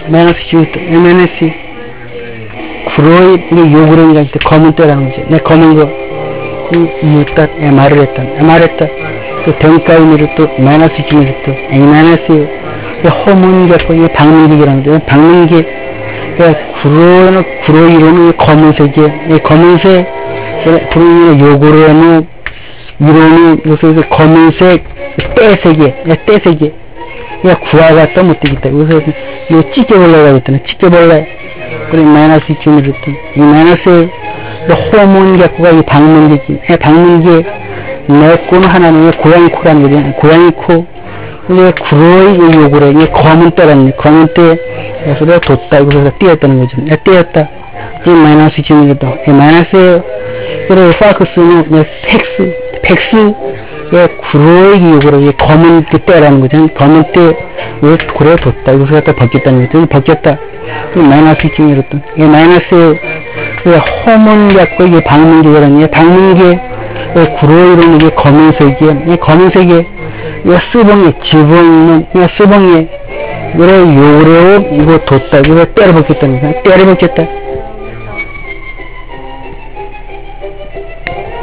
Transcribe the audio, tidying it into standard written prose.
마이너스 지우터 마이너스 구로의 요구령이랄 때 검은 때라는 거지. 내 검은 거 이웃다 말을 했다 말했다 또 병가운으로 또 마이너스 지우터 또 마이너스 호문 갖고 이 방문객이라는 데 방문객 구로는 구로 이론은 검은색이야. 이 검은색 구로는 요구로는 이론은 요새 검은색 떼색이야. 떼색이야. 야 구화 갖다 못 되겠다. 그래서 요 찢겨볼라고 했더니 찢겨볼라. 그래 마이너스 지우터 이 마이너스 호문 갖고가 이 방문객이 방문객 내 꼬는 하나는 고양이 코라는 거지. 고양이 코 이게 구로의 요구래. 이게 검은 때라는 검은 때 그래서 뒀다. 그래서 띄었다는 거죠. 띄었다. 이 마이너스 지우터 이 마이너스 그래 파크스는 팩스 구로의 요구래. 이 검은 그 때라는 거죠. 검은 때 왜 그래 뒀다. 그래서 갖다 벗겼다는 거죠. 벗겼다. 이 마이너스 지우터 이 마이너스 호문 갖고 이게 방문객이라는 방문객 구로이로는 이게 검은색이야. 이 검은색에 이 수봉에 집어있는 이 수봉에 그래 요래요 이거 뒀다. 이거 때려 벗겼다는 거야. 때려 벗겼다.